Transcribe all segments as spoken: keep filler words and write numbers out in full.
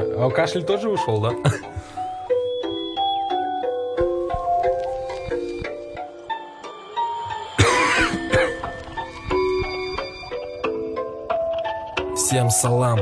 А кашель тоже ушел, да? Всем салам.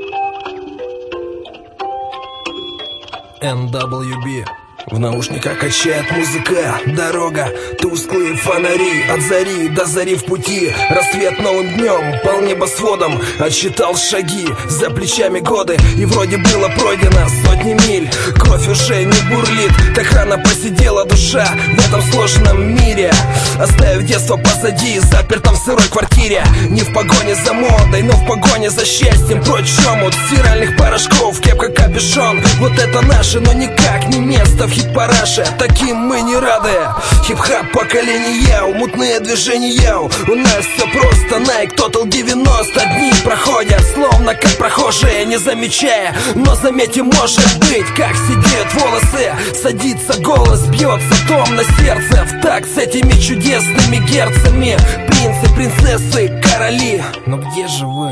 эн дабл ю би. В наушниках качает музыка, дорога, тусклые фонари. От зари до зари в пути, рассвет новым днем, пол небосводом. Отсчитал шаги, за плечами годы, и вроде было пройдено сотни миль. Кровь уже не бурлит, так рано посидела душа в этом сложном мире. Оставив детство позади, запертом в сырой квартире. Не в погоне за модой, но в погоне за счастьем. Прочь омут стиральных порошков, кепка, капюшон. Вот это наше, но никак не место в хит-параше. Таким мы не рады. Хип-хап поколения, мутные движения. У нас все просто, Nike Total девяносто. Дни проходят, словно как прохожие, не замечая. Но заметим, может быть, как сидеют волосы. Садится голос, бьется том на сердце. В такт с этими чудесными герцами. Принцы, принцессы, короли. Но где же вы?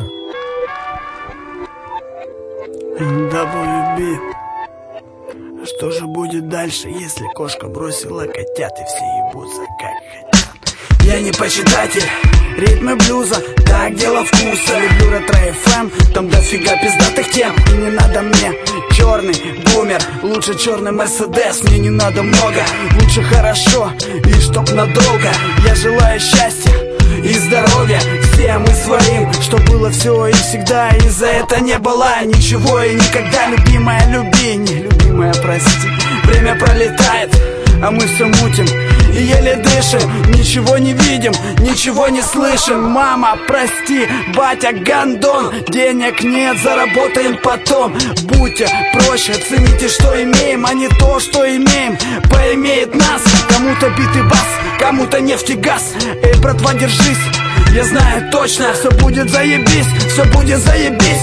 эн дабл ю би. Что же будет дальше, если кошка бросила котят и все ебутся как хотят? Я не почитатель ритмы блюза, так дело вкуса. Люблю ретро-эф эм, там дофига пиздатых тем. И не надо мне черный бумер, лучше черный мерседес. Мне не надо много, лучше хорошо и чтоб надолго. Я желаю счастья и здоровья всем и своим, что было все и всегда, и за это не было ничего и никогда. Любимая, люби, нелюбимая, прости. Время пролетает, а мы все мутим и еле дышим. Ничего не видим, ничего не слышим. Мама, прости, батя, гандон. Денег нет, заработаем потом. Будьте проще, цените, что имеем, а не то, что имеем. Поимеет нас кому-то битый бас, кому-то нефтегаз. Эй, братва, держись, я знаю точно, все будет заебись, все будет заебись.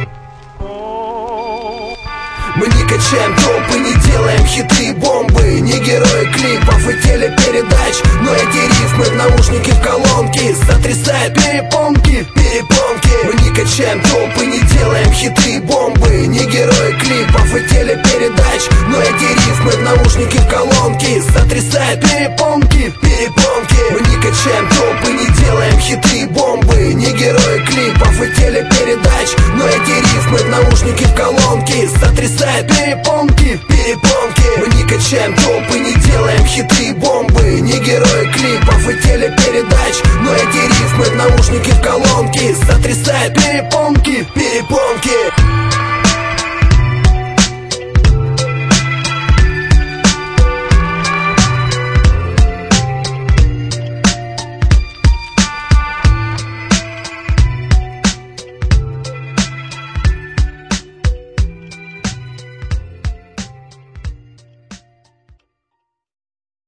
Мы не качаем топы, не делаем хиты и бомбы. Не герои клипов и телепередач, но эти рифмы в наушники, в колонки сотрясают перепонки, перепонки. Мы не качаем топы, не делаем хиты и бомбы. Не герои клипов и телепередач, но эти рифмы в наушники, в колонки сотрясают перепонки, перепонки. Мы не качаем топы, не делаем хиты и бомбы. Не герои клипов и телепередач, но эти рифмы в наушники, в колонки сотрясают перепонки, перепонки. Мы не качаем топы, не делаем хиты и бомбы. Не герои клипов и телепередач, но эти рифмы в наушники, в колонки сотрясают перепонки, перепонки.